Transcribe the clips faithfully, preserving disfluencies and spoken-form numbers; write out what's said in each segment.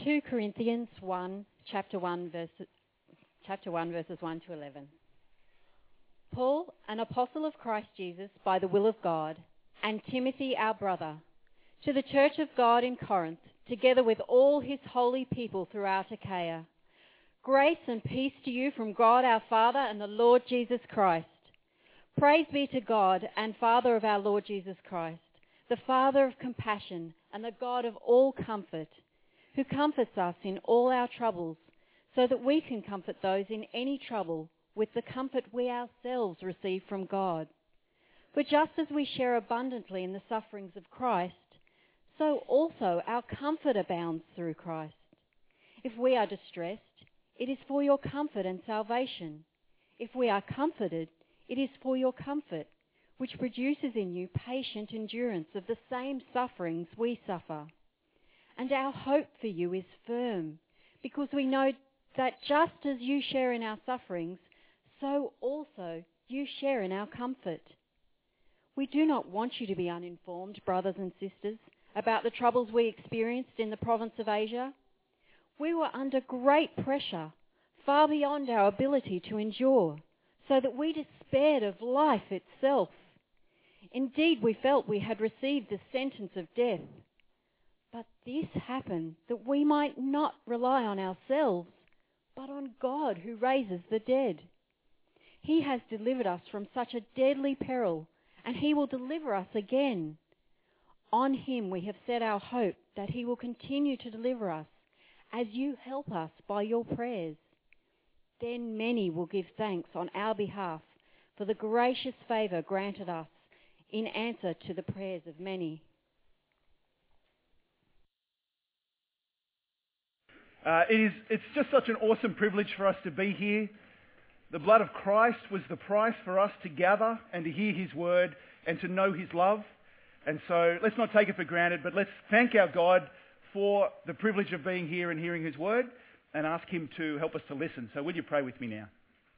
Second Corinthians one, chapter one, verse, chapter one, verses one to eleven. Paul, an apostle of Christ Jesus by the will of God, and Timothy, our brother, to the church of God in Corinth, together with all his holy people throughout Achaia. Grace and peace to you from God our Father and the Lord Jesus Christ. Praise be to God and Father of our Lord Jesus Christ, the Father of compassion and the God of all comfort, who comforts us in all our troubles, so that we can comfort those in any trouble with the comfort we ourselves receive from God. For just as we share abundantly in the sufferings of Christ, so also our comfort abounds through Christ. If we are distressed, it is for your comfort and salvation. If we are comforted, it is for your comfort, which produces in you patient endurance of the same sufferings we suffer. And our hope for you is firm, because we know that just as you share in our sufferings, so also you share in our comfort. We do not want you to be uninformed, brothers and sisters, about the troubles we experienced in the province of Asia. We were under great pressure, far beyond our ability to endure, so that we despaired of life itself. Indeed, we felt we had received the sentence of death. But this happened that we might not rely on ourselves, but on God who raises the dead. He has delivered us from such a deadly peril, and he will deliver us again. On him we have set our hope that he will continue to deliver us, as you help us by your prayers. Then many will give thanks on our behalf for the gracious favour granted us in answer to the prayers of many. Uh, it is, it's just such an awesome privilege for us to be here. The blood of Christ was the price for us to gather and to hear his word and to know his love. And so let's not take it for granted, but let's thank our God for the privilege of being here and hearing his word and ask him to help us to listen. So will you pray with me now?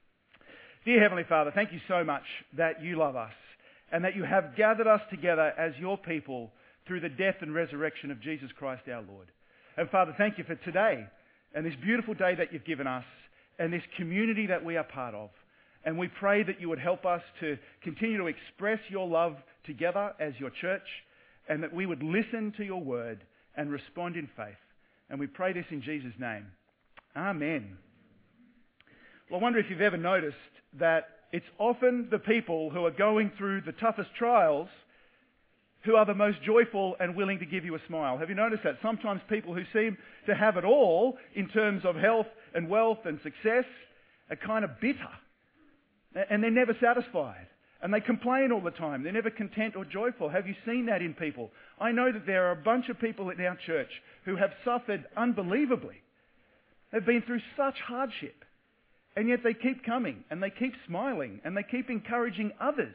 Dear Heavenly Father, thank you so much that you love us and that you have gathered us together as your people through the death and resurrection of Jesus Christ our Lord. And Father, thank you for today and this beautiful day that you've given us and this community that we are part of. And we pray that you would help us to continue to express your love together as your church, and that we would listen to your word and respond in faith. And we pray this in Jesus' name. Amen. Well, I wonder if you've ever noticed that it's often the people who are going through the toughest trials who are the most joyful and willing to give you a smile. Have you noticed that? Sometimes people who seem to have it all in terms of health and wealth and success are kind of bitter. And they're never satisfied. And they complain all the time. They're never content or joyful. Have you seen that in people? I know that there are a bunch of people in our church who have suffered unbelievably. They've been through such hardship. And yet they keep coming and they keep smiling and they keep encouraging others.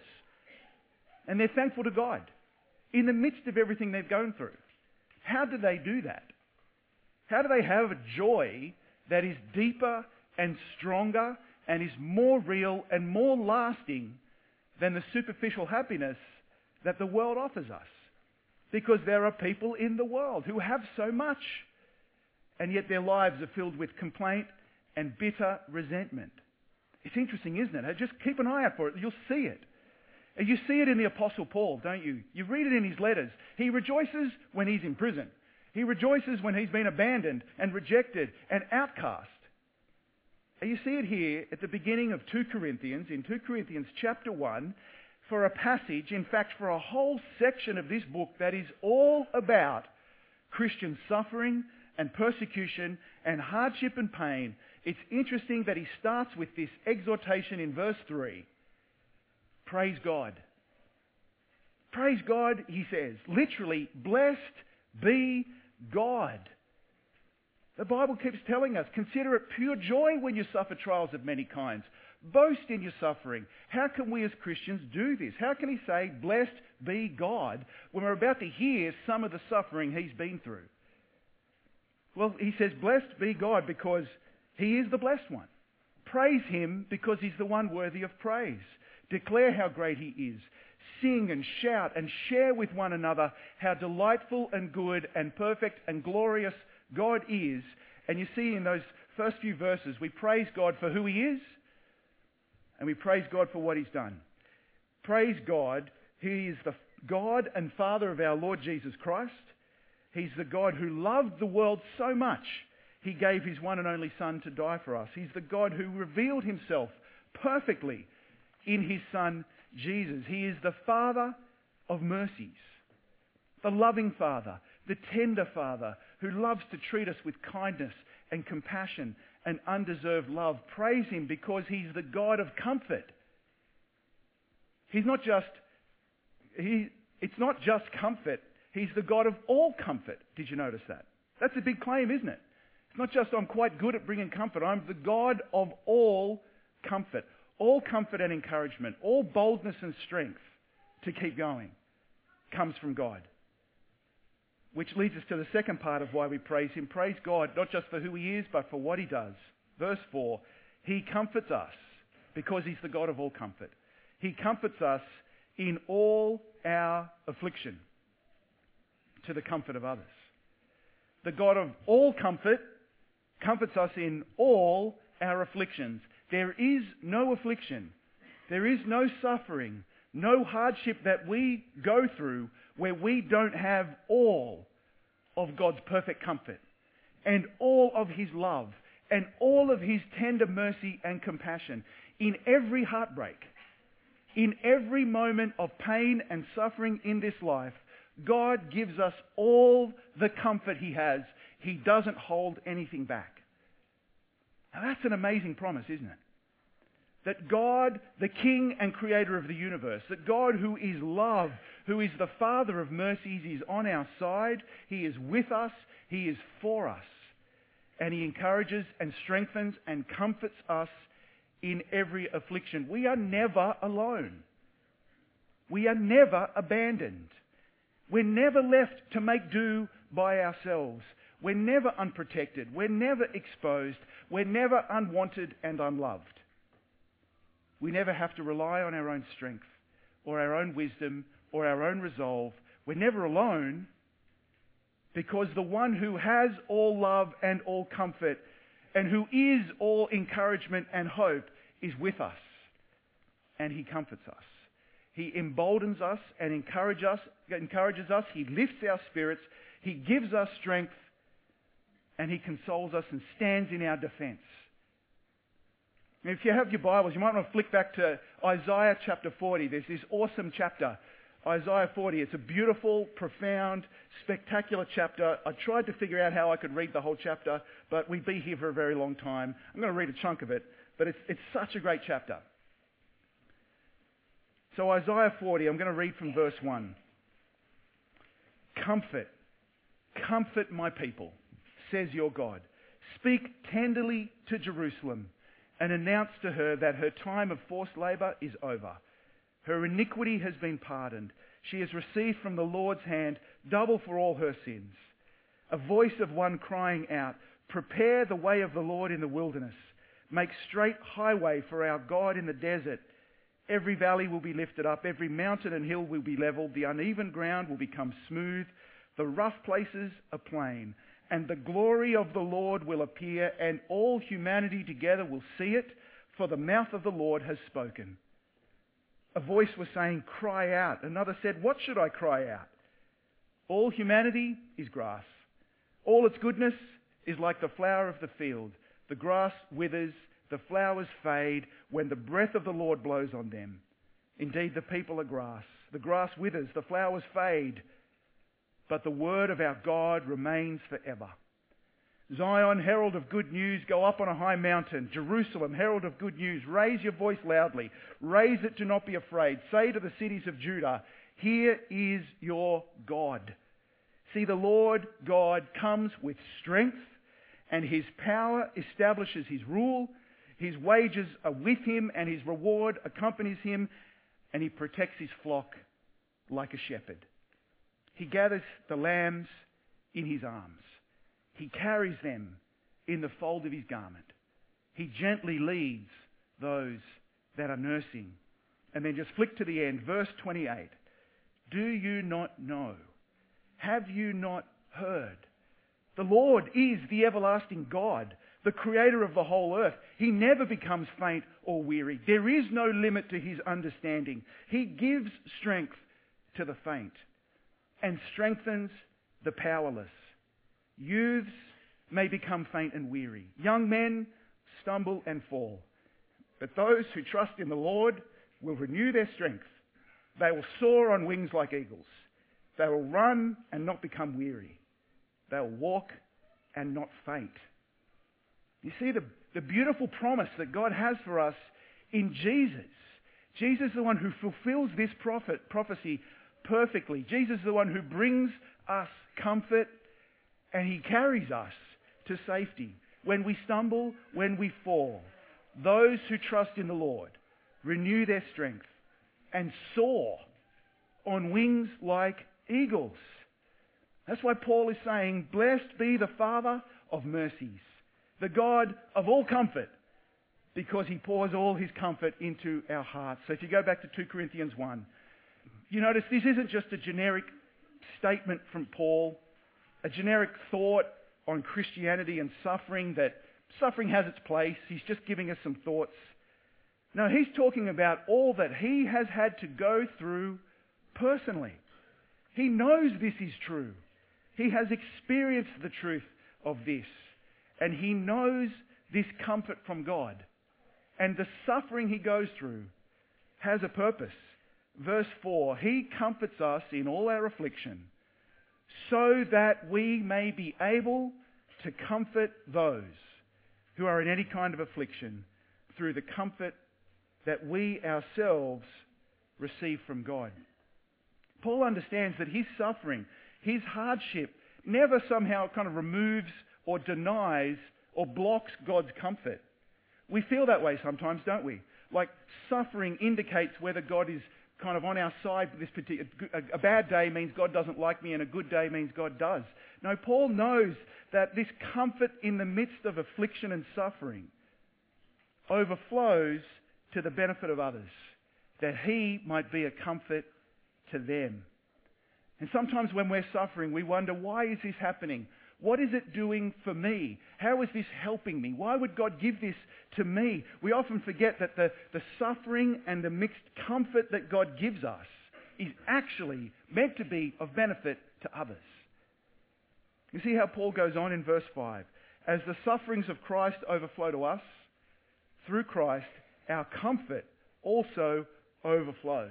And they're thankful to God in the midst of everything they've gone through. How do they do that? How do they have a joy that is deeper and stronger and is more real and more lasting than the superficial happiness that the world offers us? Because there are people in the world who have so much, and yet their lives are filled with complaint and bitter resentment. It's interesting, isn't it? Just keep an eye out for it. You'll see it. You see it in the Apostle Paul, don't you? You read it in his letters. He rejoices when he's in prison. He rejoices when he's been abandoned and rejected and outcast. And you see it here at the beginning of Second Corinthians, in Second Corinthians chapter one, for a passage, in fact, for a whole section of this book that is all about Christian suffering and persecution and hardship and pain. It's interesting that he starts with this exhortation in verse three. Praise God. Praise God, he says. Literally, blessed be God. The Bible keeps telling us, consider it pure joy when you suffer trials of many kinds. Boast in your suffering. How can we as Christians do this? How can he say, blessed be God, when we're about to hear some of the suffering he's been through? Well, he says, blessed be God because he is the blessed one. Praise him because he's the one worthy of praise. Declare how great he is. Sing and shout and share with one another how delightful and good and perfect and glorious God is, and you see in those first few verses, we praise God for who he is, and we praise God for what he's done. Praise God, he is the God and Father of our Lord Jesus Christ. He's the God who loved the world so much, he gave his one and only Son to die for us. He's the God who revealed himself perfectly in his Son, Jesus. He is the Father of mercies, the loving Father, the tender Father who loves to treat us with kindness and compassion and undeserved love. Praise him because he's the God of comfort. He's not just, he, it's not just comfort. He's the God of all comfort. Did you notice that? That's a big claim, isn't it? It's not just I'm quite good at bringing comfort. I'm the God of all comfort. All comfort and encouragement, all boldness and strength to keep going comes from God. Which leads us to the second part of why we praise him. Praise God, not just for who he is, but for what he does. Verse four, he comforts us because he's the God of all comfort. He comforts us in all our affliction to the comfort of others. The God of all comfort comforts us in all our afflictions. There is no affliction, there is no suffering, no hardship that we go through where we don't have all of God's perfect comfort and all of his love and all of his tender mercy and compassion. In every heartbreak, in every moment of pain and suffering in this life, God gives us all the comfort he has. He doesn't hold anything back. Now that's an amazing promise, isn't it? That God, the King and Creator of the universe, that God who is love, who is the Father of mercies, is on our side. He is with us. He is for us. And he encourages and strengthens and comforts us in every affliction. We are never alone. We are never abandoned. We're never left to make do by ourselves. We're never unprotected. We're never exposed. We're never unwanted and unloved. We never have to rely on our own strength or our own wisdom or our own resolve. We're never alone because the one who has all love and all comfort and who is all encouragement and hope is with us, and he comforts us. He emboldens us and encourages us, encourages us. He lifts our spirits. He gives us strength, and he consoles us and stands in our defense. If you have your Bibles, you might want to flick back to Isaiah chapter forty. There's this awesome chapter, Isaiah forty. It's a beautiful, profound, spectacular chapter. I tried to figure out how I could read the whole chapter, but we'd be here for a very long time. I'm going to read a chunk of it, but it's, it's such a great chapter. So Isaiah forty, I'm going to read from verse one. Comfort, comfort my people, says your God. Speak tenderly to Jerusalem and announce to her that her time of forced labour is over. Her iniquity has been pardoned. She has received from the Lord's hand double for all her sins. A voice of one crying out, prepare the way of the Lord in the wilderness. Make straight highway for our God in the desert. Every valley will be lifted up. Every mountain and hill will be levelled. The uneven ground will become smooth. The rough places a plain. And the glory of the Lord will appear, and all humanity together will see it, for the mouth of the Lord has spoken. A voice was saying, cry out. Another said, what should I cry out? All humanity is grass. All its goodness is like the flower of the field. The grass withers, the flowers fade when the breath of the Lord blows on them. Indeed, the people are grass. The grass withers, the flowers fade, but the word of our God remains forever. Zion, herald of good news, go up on a high mountain. Jerusalem, herald of good news, raise your voice loudly. Raise it, do not be afraid. Say to the cities of Judah, here is your God. See, the Lord God comes with strength, and his power establishes his rule. His wages are with him, and his reward accompanies him, and he protects his flock like a shepherd. He gathers the lambs in his arms. He carries them in the fold of his garment. He gently leads those that are nursing. And then just flick to the end, verse twenty-eight. Do you not know? Have you not heard? The Lord is the everlasting God, the creator of the whole earth. He never becomes faint or weary. There is no limit to his understanding. He gives strength to the faint and strengthens the powerless. Youths may become faint and weary. Young men stumble and fall. But those who trust in the Lord will renew their strength. They will soar on wings like eagles. They will run and not become weary. They will walk and not faint. You see the, the beautiful promise that God has for us in Jesus. Jesus is the one who fulfills this prophet, prophecy perfectly. Jesus is the one who brings us comfort, and he carries us to safety. When we stumble, when we fall, those who trust in the Lord renew their strength and soar on wings like eagles. That's why Paul is saying, blessed be the Father of mercies, the God of all comfort, because he pours all his comfort into our hearts. So if you go back to two Corinthians one, you notice this isn't just a generic statement from Paul, a generic thought on Christianity and suffering, that suffering has its place. He's just giving us some thoughts. No, he's talking about all that he has had to go through personally. He knows this is true. He has experienced the truth of this. And he knows this comfort from God. And the suffering he goes through has a purpose. Verse four, he comforts us in all our affliction, so that we may be able to comfort those who are in any kind of affliction through the comfort that we ourselves receive from God. Paul understands that his suffering, his hardship, never somehow kind of removes or denies or blocks God's comfort. We feel that way sometimes, don't we? Like suffering indicates whether God is kind of on our side. This particular, a bad day means God doesn't like me, and a good day means God does. No, Paul knows that this comfort in the midst of affliction and suffering overflows to the benefit of others, that he might be a comfort to them. And sometimes when we're suffering, we wonder, why is this happening? What is it doing for me? How is this helping me? Why would God give this to me? We often forget that the, the suffering and the mixed comfort that God gives us is actually meant to be of benefit to others. You see how Paul goes on in verse five. As the sufferings of Christ overflow to us, through Christ, our comfort also overflows.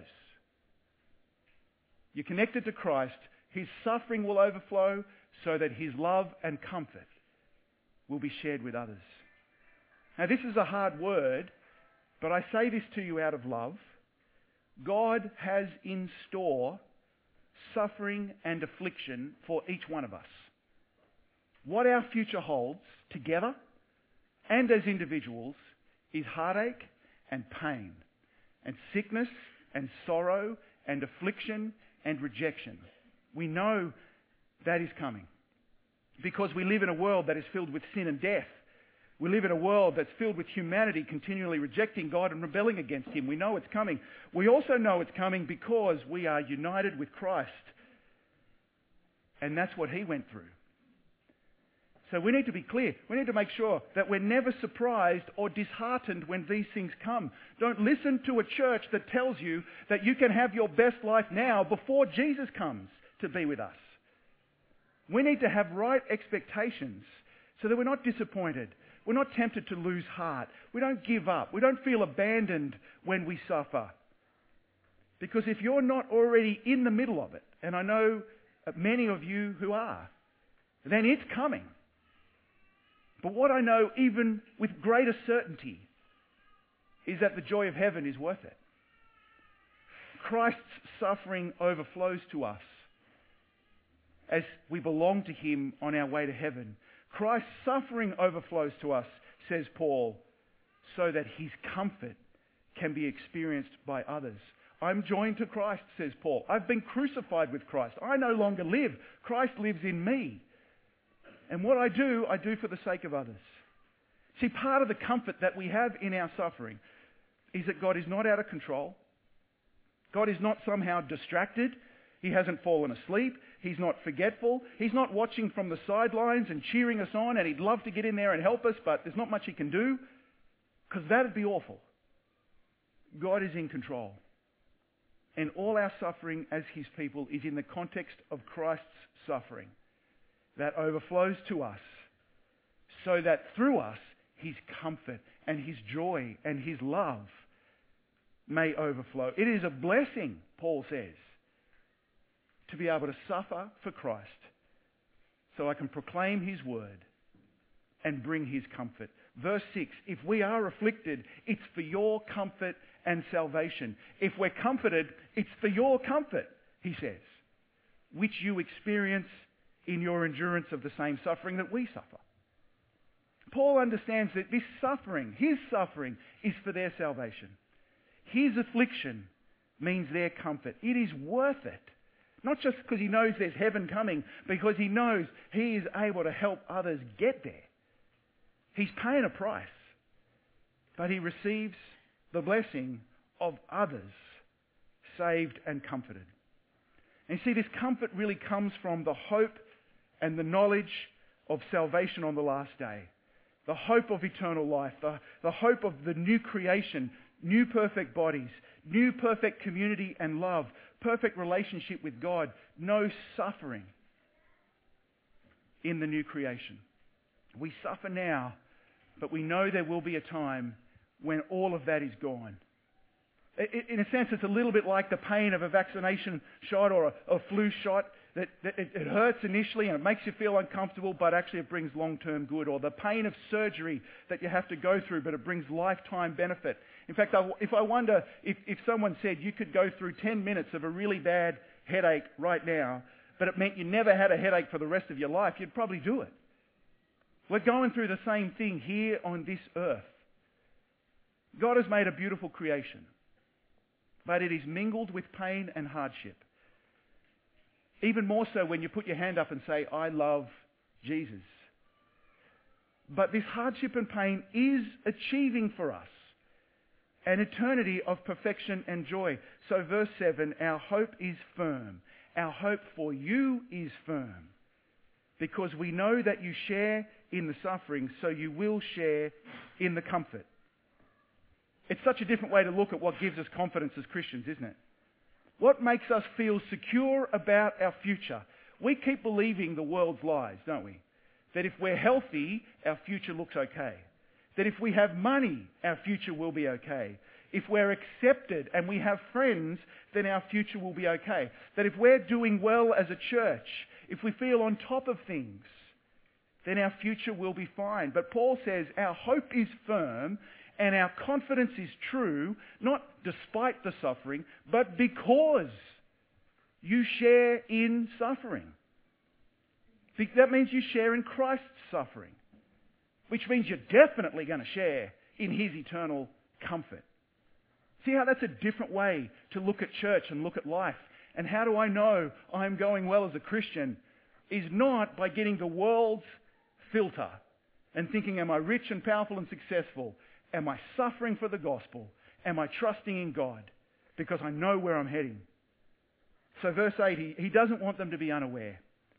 You're connected to Christ, his suffering will overflow so that his love and comfort will be shared with others. Now this is a hard word, but I say this to you out of love. God has in store suffering and affliction for each one of us. What our future holds together and as individuals is heartache and pain and sickness and sorrow and affliction and rejection. We know that is coming because we live in a world that is filled with sin and death. We live in a world that's filled with humanity continually rejecting God and rebelling against him. We know it's coming. We also know it's coming because we are united with Christ. And that's what he went through. So we need to be clear. We need to make sure that we're never surprised or disheartened when these things come. Don't listen to a church that tells you that you can have your best life now before Jesus comes to be with us. We need to have right expectations so that we're not disappointed. We're not tempted to lose heart. We don't give up. We don't feel abandoned when we suffer. Because if you're not already in the middle of it, and I know many of you who are, then it's coming. But what I know, even with greater certainty, is that the joy of heaven is worth it. Christ's suffering overflows to us as we belong to him on our way to heaven. Christ's suffering overflows to us, says Paul, so that his comfort can be experienced by others. I'm joined to Christ, says Paul. I've been crucified with Christ. I no longer live. Christ lives in me. And what I do, I do for the sake of others. See, part of the comfort that we have in our suffering is that God is not out of control. God is not somehow distracted. He hasn't fallen asleep. He's not forgetful. He's not watching from the sidelines and cheering us on, and he'd love to get in there and help us, but there's not much he can do, because that'd be awful. God is in control. And all our suffering as his people is in the context of Christ's suffering that overflows to us, so that through us his comfort and his joy and his love may overflow. It is a blessing, Paul says, to be able to suffer for Christ so I can proclaim his word and bring his comfort. Verse six, if we are afflicted, it's for your comfort and salvation. If we're comforted, it's for your comfort, he says, which you experience in your endurance of the same suffering that we suffer. Paul understands that this suffering, his suffering, is for their salvation. His affliction means their comfort. It is worth it. Not just because he knows there's heaven coming, because he knows he is able to help others get there. He's paying a price, but he receives the blessing of others saved and comforted. And you see, this comfort really comes from the hope and the knowledge of salvation on the last day. The hope of eternal life, the, the hope of the new creation, new perfect bodies, new perfect community and love, perfect relationship with God, no suffering in the new creation. We suffer now, but we know there will be a time when all of that is gone. In a sense, it's a little bit like the pain of a vaccination shot or a, a flu shot. That, that it, it hurts initially and it makes you feel uncomfortable, but actually it brings long-term good. Or the pain of surgery that you have to go through, but it brings lifetime benefit. In fact, I, if I wonder if, if someone said you could go through ten minutes of a really bad headache right now, but it meant you never had a headache for the rest of your life, you'd probably do it. We're going through the same thing here on this earth. God has made a beautiful creation, but it is mingled with pain and hardship. Even more so when you put your hand up and say, I love Jesus. But this hardship and pain is achieving for us an eternity of perfection and joy. So verse seven, our hope is firm. Our hope for you is firm, because we know that you share in the suffering, so you will share in the comfort. It's such a different way to look at what gives us confidence as Christians, isn't it? What makes us feel secure about our future? We keep believing the world's lies, don't we? That if we're healthy, our future looks okay. That if we have money, our future will be okay. If we're accepted and we have friends, then our future will be okay. That if we're doing well as a church, if we feel on top of things, then our future will be fine. But Paul says our hope is firm and our confidence is true, not despite the suffering, but because you share in suffering. That means you share in Christ's suffering, which means you're definitely going to share in his eternal comfort. See how that's a different way to look at church and look at life. And how do I know I'm going well as a Christian? Is not by getting the world's filter and thinking, am I rich and powerful and successful? Am I suffering for the gospel? Am I trusting in God? Because I know where I'm heading. So verse eight, he, he doesn't want them to be unaware.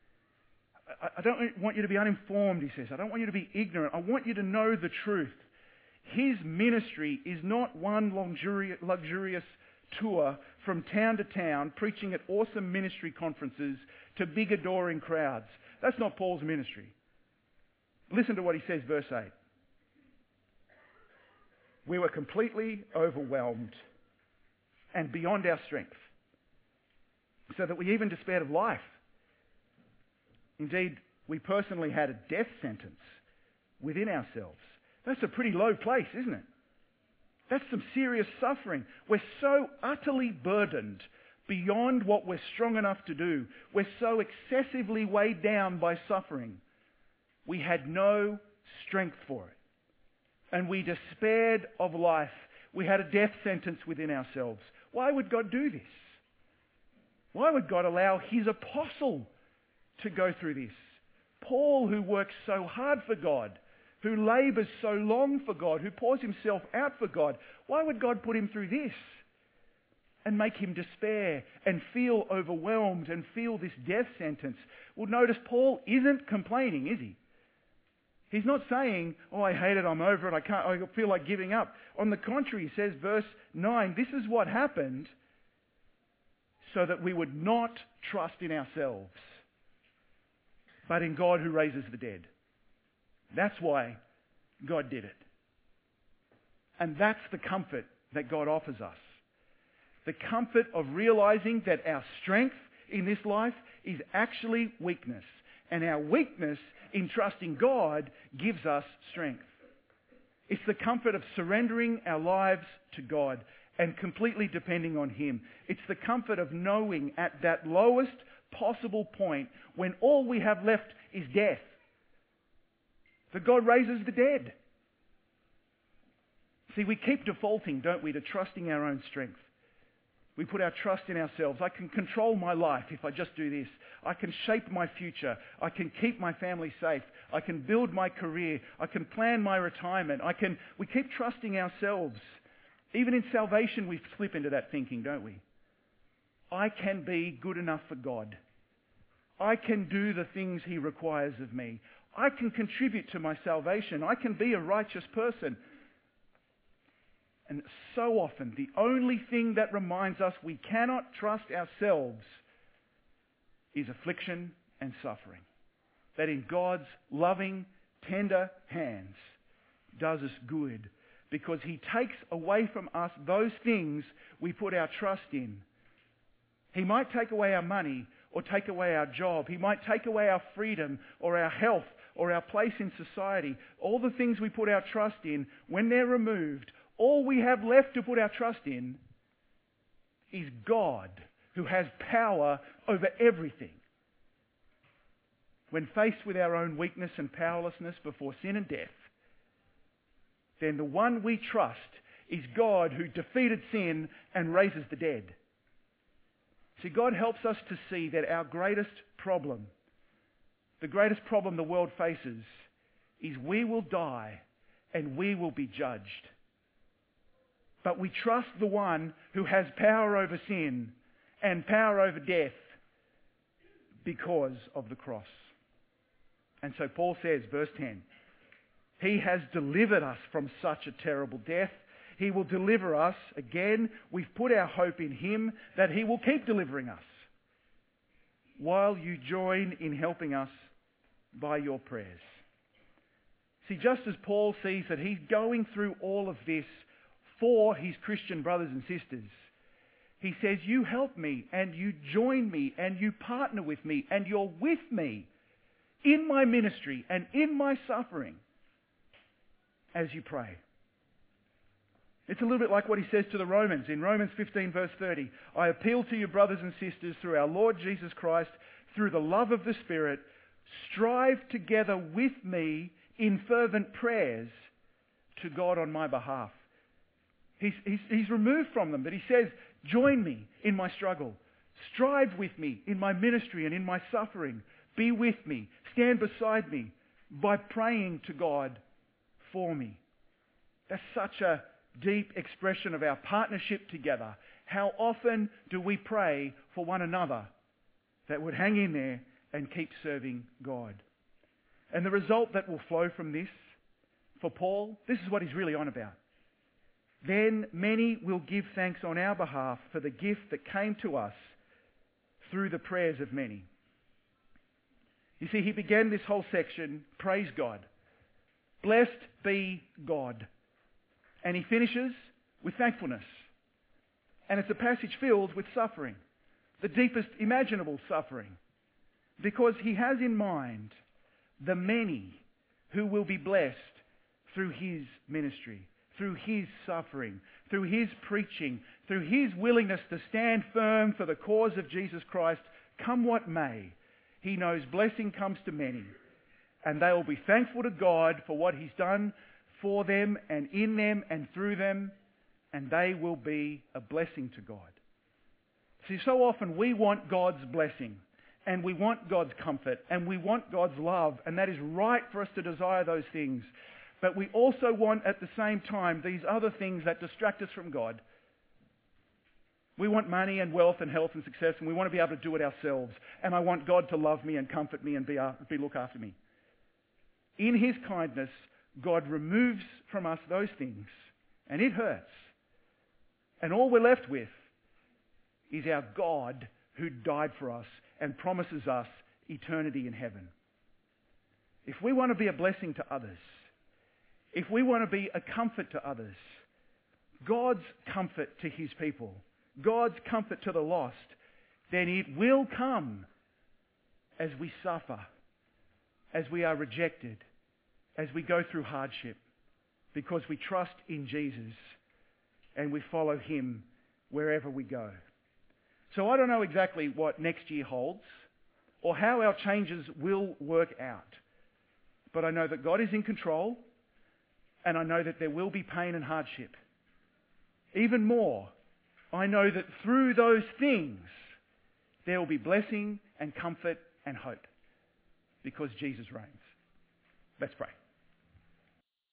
I, I don't want you to be uninformed, he says. I don't want you to be ignorant. I want you to know the truth. His ministry is not one luxurious, luxurious tour from town to town, preaching at awesome ministry conferences to big adoring crowds. That's not Paul's ministry. Listen to what he says, verse eight. We were completely overwhelmed and beyond our strength, so that we even despaired of life. Indeed, we personally had a death sentence within ourselves. That's a pretty low place, isn't it? That's some serious suffering. We're so utterly burdened beyond what we're strong enough to do. We're so excessively weighed down by suffering. We had no strength for it. And we despaired of life. We had a death sentence within ourselves. Why would God do this? Why would God allow his apostle to go through this? Paul, who works so hard for God, who labours so long for God, who pours himself out for God. Why would God put him through this? and make him despair and feel overwhelmed and feel this death sentence. Well, notice Paul isn't complaining, is he? He's not saying, oh, I hate it, I'm over it, I can't, I feel like giving up. On the contrary, he says, verse nine, this is what happened so that we would not trust in ourselves, but in God who raises the dead. That's why God did it. And that's the comfort that God offers us. The comfort of realizing that our strength in this life is actually weakness. And our weakness in trusting God gives us strength. It's the comfort of surrendering our lives to God and completely depending on Him. It's the comfort of knowing at that lowest possible point when all we have left is death, that God raises the dead. See, we keep defaulting, don't we, to trusting our own strength. We put our trust in ourselves. I can control my life if I just do this. I can shape my future. I can keep my family safe. I can build my career. I can plan my retirement. I can. We keep trusting ourselves. Even in salvation, we slip into that thinking, don't we? I can be good enough for God. I can do the things He requires of me. I can contribute to my salvation. I can be a righteous person. And so often, the only thing that reminds us we cannot trust ourselves is affliction and suffering. That in God's loving, tender hands does us good, because He takes away from us those things we put our trust in. He might take away our money or take away our job. He might take away our freedom or our health or our place in society. All the things we put our trust in, when they're removed, all we have left to put our trust in is God, who has power over everything. When faced with our own weakness and powerlessness before sin and death, then the one we trust is God, who defeated sin and raises the dead. See, God helps us to see that our greatest problem, the greatest problem the world faces, is we will die and we will be judged. But we trust the one who has power over sin and power over death because of the cross. And so Paul says, verse ten, He has delivered us from such a terrible death. He will deliver us. Again, we've put our hope in Him that He will keep delivering us while you join in helping us by your prayers. See, just as Paul sees that he's going through all of this for his Christian brothers and sisters, he says, you help me and you join me and you partner with me and you're with me in my ministry and in my suffering as you pray. It's a little bit like what he says to the Romans in Romans fifteen verse thirty. I appeal to you, brothers and sisters, through our Lord Jesus Christ, through the love of the Spirit, strive together with me in fervent prayers to God on my behalf. He's, he's, he's removed from them, but he says, join me in my struggle. Strive with me in my ministry and in my suffering. Be with me. Stand beside me by praying to God for me. That's such a deep expression of our partnership together. How often do we pray for one another that would hang in there and keep serving God? And the result that will flow from this, for Paul, this is what he's really on about. Then many will give thanks on our behalf for the gift that came to us through the prayers of many. You see, he began this whole section, praise God. Blessed be God. And he finishes with thankfulness. And it's a passage filled with suffering, the deepest imaginable suffering, because he has in mind the many who will be blessed through his ministry, through his suffering, through his preaching, through his willingness to stand firm for the cause of Jesus Christ, come what may. He knows blessing comes to many, and they will be thankful to God for what he's done for them and in them and through them, and they will be a blessing to God. See, so often we want God's blessing, and we want God's comfort, and we want God's love, and that is right for us to desire those things. But we also want at the same time these other things that distract us from God. We want money and wealth and health and success, and we want to be able to do it ourselves. And I want God to love me and comfort me and be, uh, be look after me. In his kindness, God removes from us those things, and it hurts. And all we're left with is our God who died for us and promises us eternity in heaven. If we want to be a blessing to others, if we want to be a comfort to others, God's comfort to his people, God's comfort to the lost, then it will come as we suffer, as we are rejected, as we go through hardship, because we trust in Jesus and we follow him wherever we go. So I don't know exactly what next year holds or how our changes will work out. But I know that God is in control, and I know that there will be pain and hardship. Even more, I know that through those things, there will be blessing and comfort and hope, because Jesus reigns. Let's pray.